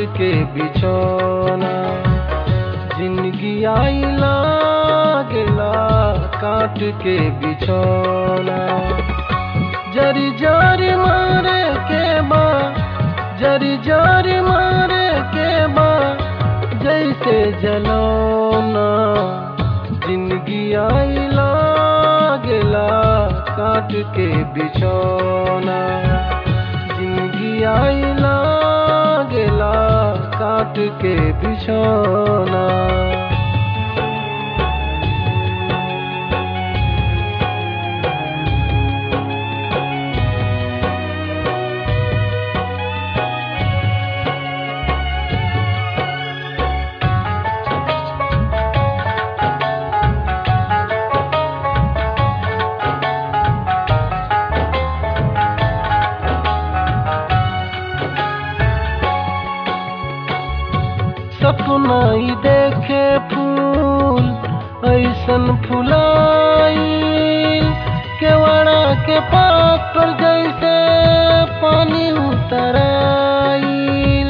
के बिछौना। जिंदगी आइला गेला काट के बिछौना। जरी जरी मारे के बा, जरी जरी मारे के बा जैसे जलौना। जिंदगी आइला गेला काट के बिछौना। जिंदगी आइला गेला काट के बिछौना। सपना ही देखे फूल ऐसन फुलाइल, केवड़ा के पात पर जैसे पानी उतराइल।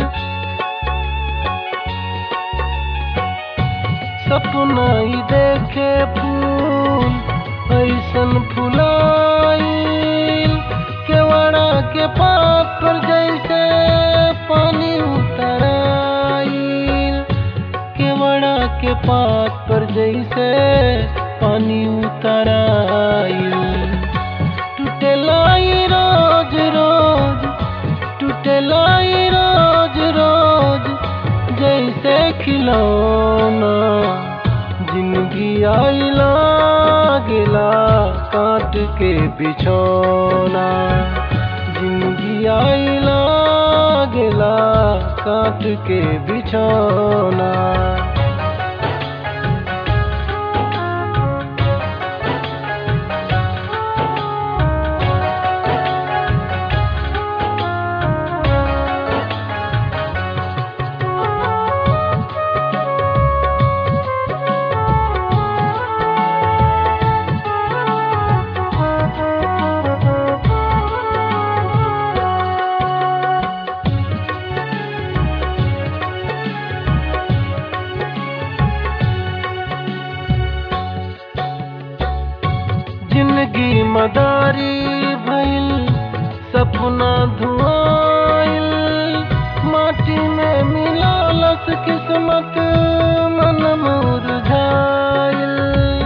सपना ही देखे फूल ऐसन फुलाइल, केवड़ा के पात पर जैसे पानी उतराइल। केवड़ा के पात पर जैसे पानी उतराइल। टूटेलाई रोज रोज, टूटेलाई रोज रोज जैसे खिलौना। जिंदगी आइला गेला काट के बिछौना। जिंदगी आइला गेला काट के बिछौना। जिंदगी मदारी भइल, सपना धुआइल, माटी में मिलालस किस्मत मन मुरझाइल।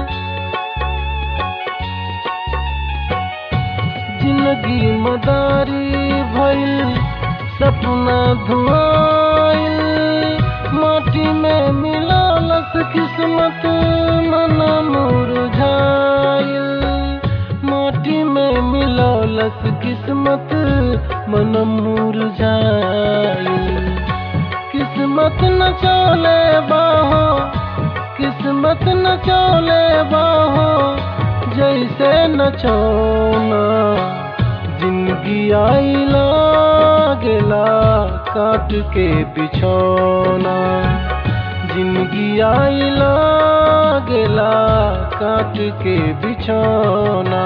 जिंदगी मदारी भइल, सपना धुआइल, माटी में मिलालस किस्मत मन मुरझाइल। माटी में मिलौलस किस्मत मन मुरझाइल। किस्मत न चले बाहो, किस्मत न चले बाहो जैसे नचौना। जिंदगी आइला गेला काट के बिछौना। जिंदगी आइला गेला काट के बिछौना।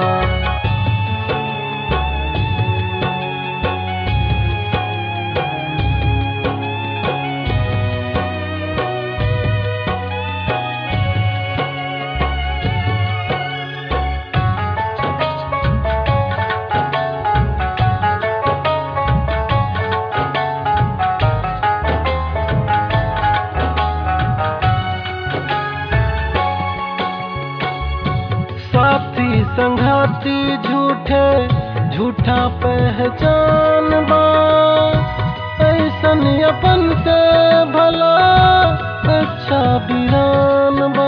साथी संघाती झूठे झूठा पहचान बा, ऐसन अपन से भला अच्छा वीरान बा।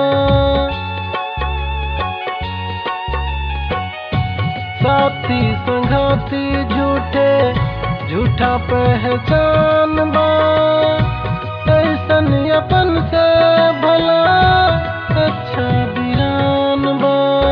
साथी संघाती झूठे झूठा पहचान बा, ऐसन अपन से भला अच्छा वीरान बा।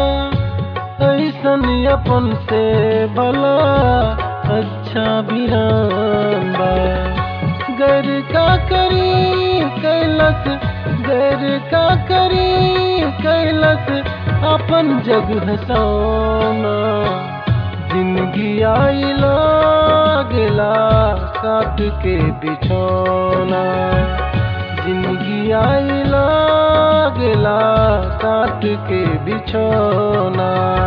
ऐसन अपन से भला अच्छा वीरान बा। गैर का करी कैलस, गैर का करी कैलस अपन जग हसाना। जिंदगी आइला लागला काट के बिछौना, जिंदगी आई लागला काट के बिछौना।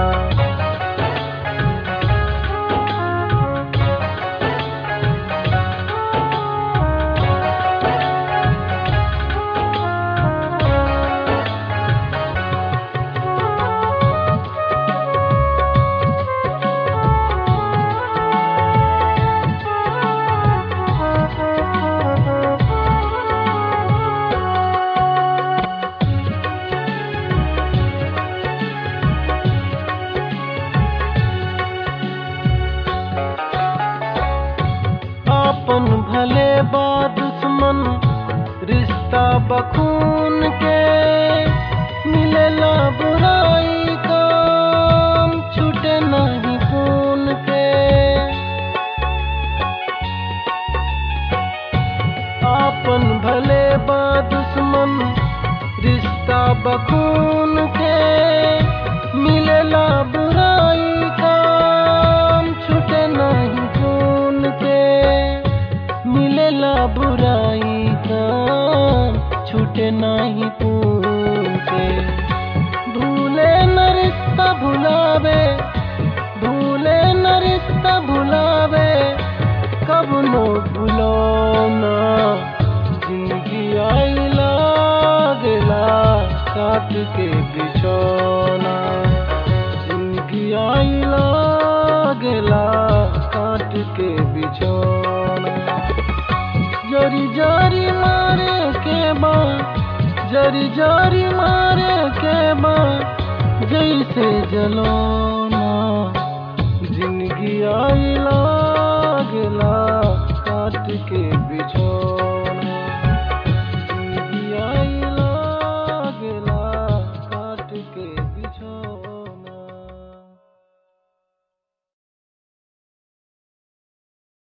आपन भले बा दुश्मन रिश्ता बखून के, मिलेला बुराई काम छूटे नहीं खून के। आपन भले बा दुश्मन रिश्ता बखून के, मिलेला बुराई काम छूटे नहीं खून के। मिलेला बुराई काम छूटे नहीं खून के। भूले न रिश्ता भुलावे, भूले न रिश्ता भुलावे, कब नो भूलो ना। जिंदगी आई लागला काट के बिछौना, जिंदगी आई लागला काट के बिछौना। जरी जरी मारे के बा, जरी जरी मारे के बा, जैसे जलौना। जिंदगी आई लागला काट के बिछौना।